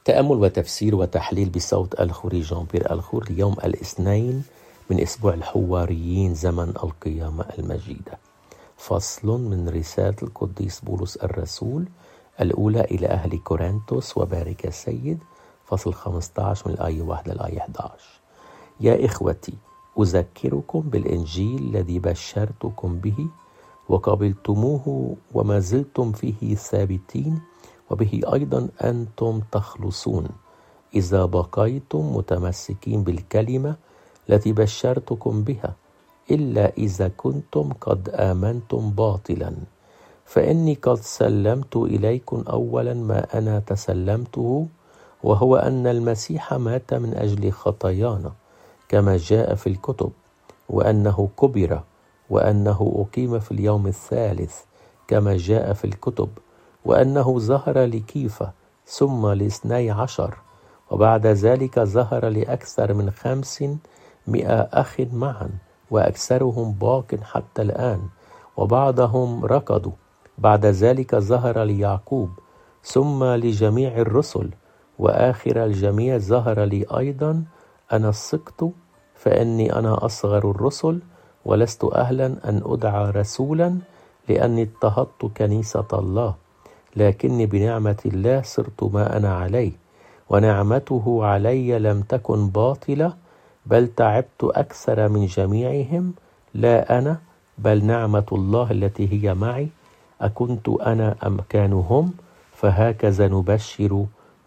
تأمل وتفسير وتحليل بصوت الخوري جان بيير الخور ليوم الاثنين من أسبوع الحواريين زمن القيامة المجيدة. فصل من رسالة القديس بولس الرسول الأولى إلى أهل كورنثوس وبارك السيد، فصل 15 من الآية 1 للآية 11. يا إخوتي، أذكركم بالإنجيل الذي بشرتكم به وقبلتموه وما زلتم فيه ثابتين، وبه أيضا أنتم تخلصون إذا بقيتم متمسكين بالكلمة التي بشرتكم بها، إلا إذا كنتم قد آمنتم باطلا. فإني قد سلمت إليكم أولا ما أنا تسلمته، وهو أن المسيح مات من أجل خطايانا كما جاء في الكتب، وأنه كبر، وأنه أقيم في اليوم الثالث كما جاء في الكتب، وأنه ظهر لكيفة ثم ل12، وبعد ذلك ظهر لأكثر من 500 أخ معا، وأكثرهم باق حتى الآن، وبعضهم ركضوا. بعد ذلك ظهر ليعقوب ثم لجميع الرسل، وآخر الجميع ظهر لي أيضا أنا السقط، فإني أنا أصغر الرسل ولست أهلا أن أدعى رسولا، لأني اضطهدت كنيسة الله، لكني بنعمة الله صرت ما أنا عليه، ونعمته علي لم تكن باطلة، بل تعبت أكثر من جميعهم، لا أنا بل نعمة الله التي هي معي. أكنت أنا أم كانوا هم؟ فهكذا نبشر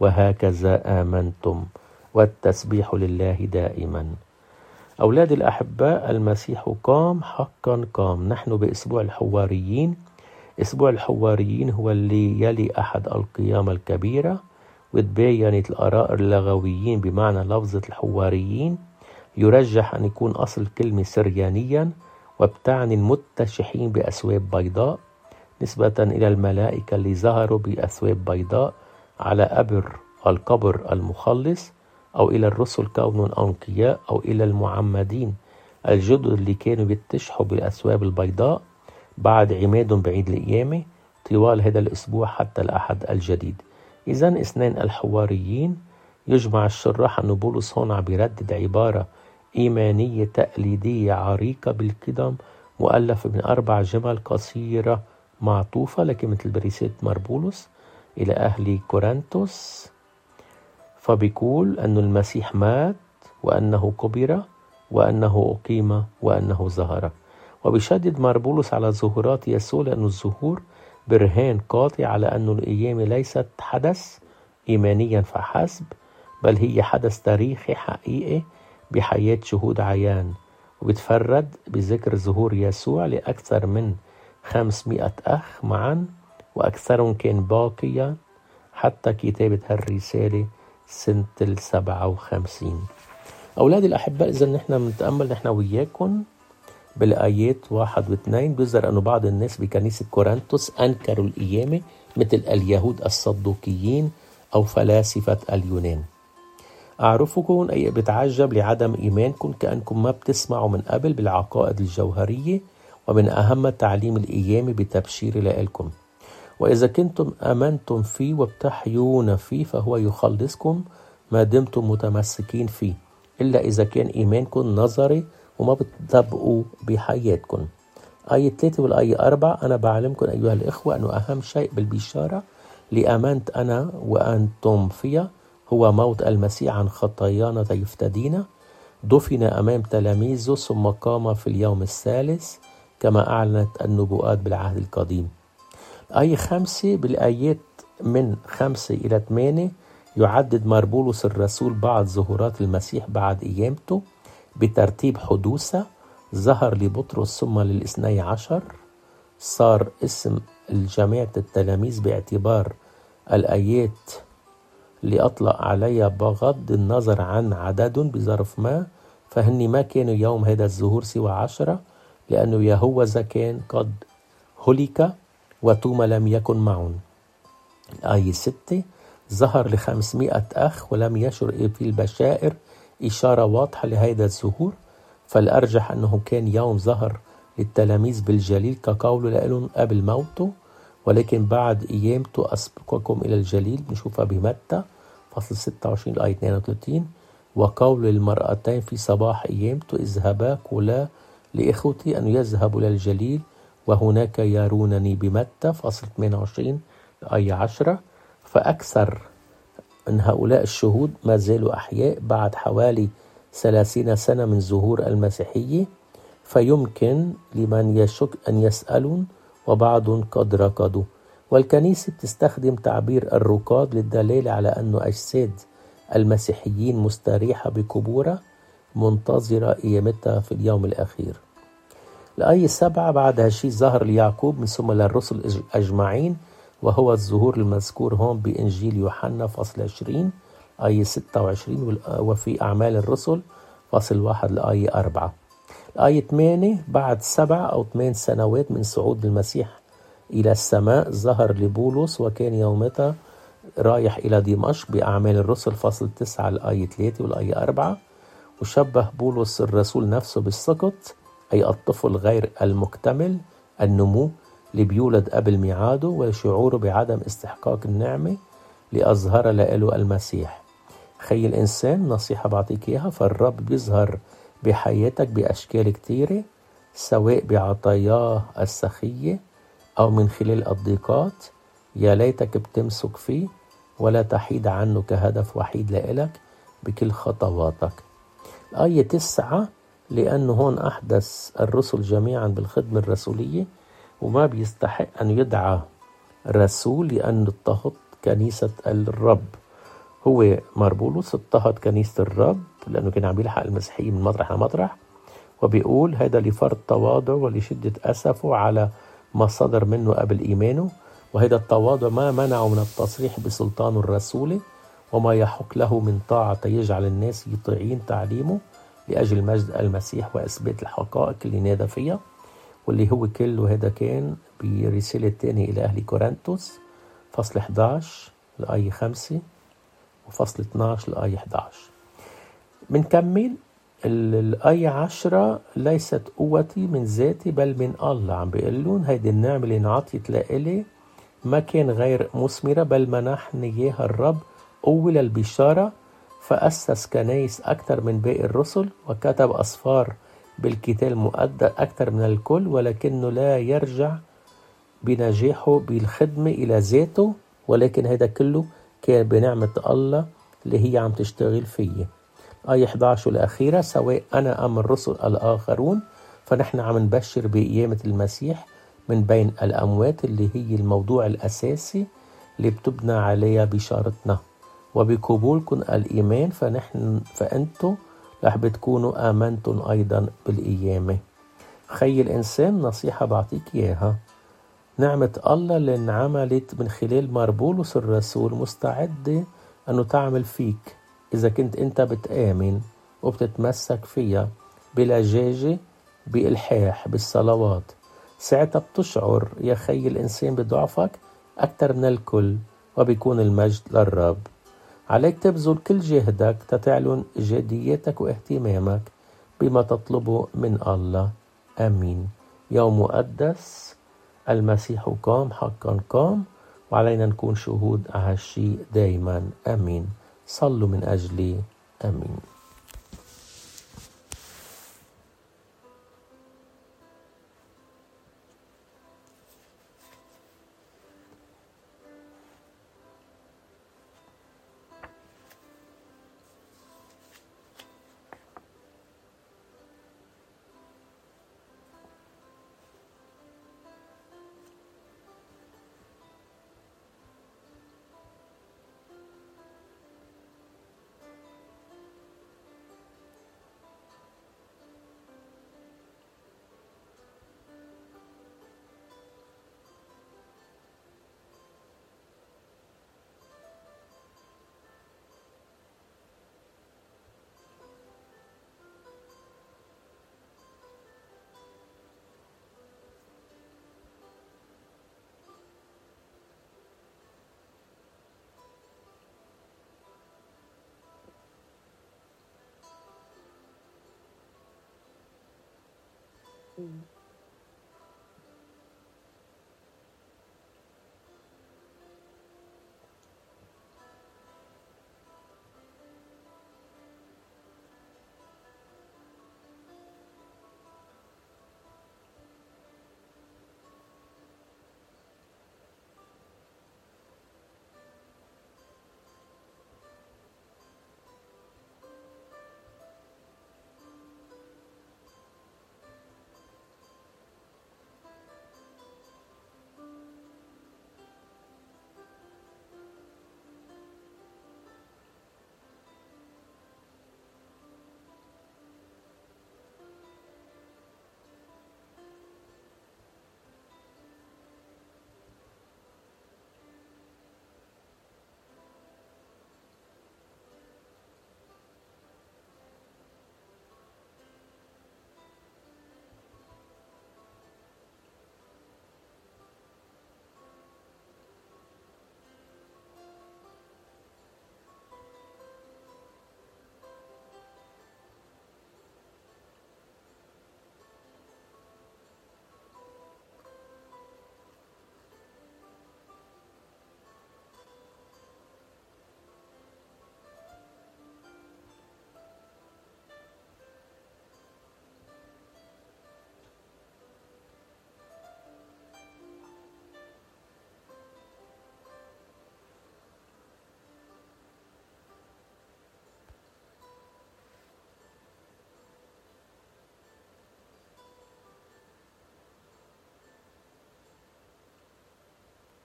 وهكذا آمنتم، والتسبيح لله دائما. أولاد الأحباء، المسيح قام، حقا قام. نحن بأسبوع الحواريين. أسبوع الحواريين هو اللي يلي أحد القيامة الكبيرة، وتباينت الآراء اللغويين بمعنى لفظة الحواريين. يرجح أن يكون أصل كلمة سريانيا، وبتعني المتشحين بأثواب بيضاء، نسبة إلى الملائكة اللي ظهروا بأثواب بيضاء على القبر المخلص، أو إلى الرسل كونهم أنقياء، أو إلى المعمدين الجدد اللي كانوا بيتشحوا بالأثواب البيضاء بعد عمادهم بعيد القيامة طوال هذا الأسبوع حتى الأحد الجديد. إذن اثنين الحواريين. يجمع الشراح أن بولس هون عم بيردد عبارة إيمانية تقليدية عريقة بالقدم، مؤلفة من 4 جمل قصيرة معطوفة، لكن مثل برسالة بولس إلى أهل كورنثوس. فبيقول أن المسيح مات، وأنه كبر، وأنه أقيم، وأنه ظهر. وبيشدد بولس على ظهورات يسوع، لأن الظهور برهان قاطع على أن القيامة ليست حدث إيمانيا فحسب، بل هي حدث تاريخي حقيقي بحياة شهود عيان، وبتفرد بذكر ظهور يسوع لأكثر من 500 أخ معا، وأكثرهم كان باقيا حتى كتابة هالرسالة سنة 57. أولاد الأحباء، إذا نحن بنتأمل نحن وياكم بالآيات 1 و2، بيظهر أنه بعض الناس بكنيسة كورنثوس أنكروا القيامة مثل اليهود الصدوقيين أو فلاسفة اليونان. أعرفكم أي بتعجب لعدم إيمانكم، كأنكم ما بتسمعوا من قبل بالعقائد الجوهرية ومن أهم تعليم القيامة بتبشير لإلكم. وإذا كنتم آمنتم فيه وبتحيون فيه فهو يخلصكم ما دمتم متمسكين فيه، إلا إذا كان إيمانكم نظري وما بتطبقوا بحياتكم. آية 3 والآية 4: أنا بعلمكم أيها الإخوة أنه أهم شيء بالبشارة اللي آمنت أنا وأنتم فيها هو موت المسيح عن خطايانا ليفتدينا، دفن أمام تلاميذه، ثم قام في اليوم الثالث كما أعلنت النبوءات بالعهد القديم. آية 5 بالآيات من 5 إلى 8 يعدد بولس الرسول بعض ظهورات المسيح بعد قيامته بترتيب حدوثة. ظهر لبطرس ثم لل12، صار اسم الجماعة التلاميذ باعتبار الآيات اللي أطلق عليها بغض النظر عن عددهم بظرف ما، فهني ما كانوا يوم هذا الظهور سوى 10، لأنه يهوذا كان قد هلك وتوما لم يكن معهم. آية 6: ظهر ل500 أخ ولم يشر في البشائر إشارة واضحة لهذا الظهور، فالأرجح أنه كان يوم ظهر للتلاميذ بالجليل كقوله لهم قبل موته، ولكن بعد قيامته أسبقكم إلى الجليل، بنشوفها بمتى فصل 26 الآية 32. وقول المرأتين في صباح أيامت اذهبا قولا لإخوتي أن يذهبوا للجليل وهناك يرونني بمتى فصل 28 الآية 10. فأكثر من هؤلاء الشهود ما زالوا أحياء بعد حوالي 30 سنة من ظهور المسيحية، فيمكن لمن يشك أن يسألون وبعض قد ركضوا. والكنيسة بتستخدم تعبير الركاض للدلالة على أن أجساد المسيحيين مستريحة بقبورها منتظرة قيامتها في اليوم الأخير. الآية 7 بعد هالشي ظهر ليعقوب من ثم للرسل أجمعين، وهو الظهور المذكور هون بإنجيل يوحنا فصل 20 آية 26 وفي أعمال الرسل فصل 1 الآية 4. الآية 8 بعد 7 أو 8 سنوات من صعود المسيح إلى السماء ظهر لبولس وكان يومتها رايح إلى دمشق بأعمال الرسل فصل 9 الآية 3 والآية 4. وشبه بولس الرسول نفسه بالسقط، أي الطفل غير المكتمل النمو اللي بيولد قبل ميعاده وشعوره بعدم استحقاق النعمة لأظهر له المسيح. خي الإنسان نصيحة بعطيك إياها، فالرب بيظهر بحياتك بأشكال كتيرة، سواء بعطاياه السخية أو من خلال الضيقات. يا ليتك بتمسك فيه ولا تحيد عنه كهدف وحيد لإلك بكل خطواتك. الآية 9 لأنه هون أحدث الرسل جميعا بالخدمة الرسولية وما بيستحق أن يدعى رسول لأنه اضطهد كنيسة الرب. هو بولس اضطهد كنيسة الرب لأنه كان عم يلحق المسيحيين من مطرح لمطرح، وبيقول هذا لفرط تواضع ولشدة أسفه على ما صدر منه قبل إيمانه، وهذا التواضع ما منعه من التصريح بسلطانه الرسولي وما يحق له من طاعة يجعل الناس يطيعين تعليمه لأجل مجد المسيح وإثبات الحقائق اللي نادى فيها، واللي هو كله هذا كان برسالة تانية إلى أهل كورنثوس فصل 11 الآية 5 وفصل 12 الآية 11. منكمل الآية 10 ليست قوتي من ذاتي بل من الله. عم بيقولون هيدي النعمة اللي انعطيت لإلي ما كان غير مثمرة بل منحني إياها الرب قوة للبشارة، فأسس كنايس أكثر من باقي الرسل وكتب أسفار بالكتاب المقدس أكثر من الكل، ولكنه لا يرجع بنجاحه بالخدمة إلى ذاته، ولكن هذا كله كان بنعمة الله اللي هي عم تشتغل فيه. آية 11 الأخيرة سواء أنا أم الرسل الآخرون فنحن عم نبشر بقيامة المسيح من بين الأموات اللي هي الموضوع الأساسي اللي بتبنى عليها بشارتنا، وبقبولكم الإيمان فأنتم رح بتكونوا آمنتم أيضا بالقيامة. خي الإنسان نصيحة بعطيك إياها، نعمة الله اللي انعملت من خلال بولس الرسول مستعدة أنه تعمل فيك إذا كنت أنت بتآمن وبتتمسك فيها بلجاجة بإلحاح بالصلوات. ساعتها بتشعر يا خي الإنسان بضعفك أكثر من الكل وبيكون المجد للرب. عليك تبذل كل جهدك تتعلن جديتك واهتمامك بما تطلبه من الله. آمين. يوم مقدس، المسيح قام حقا قام، وعلينا نكون شهود على هالشي دايما. آمين. صلوا من أجلي. آمين.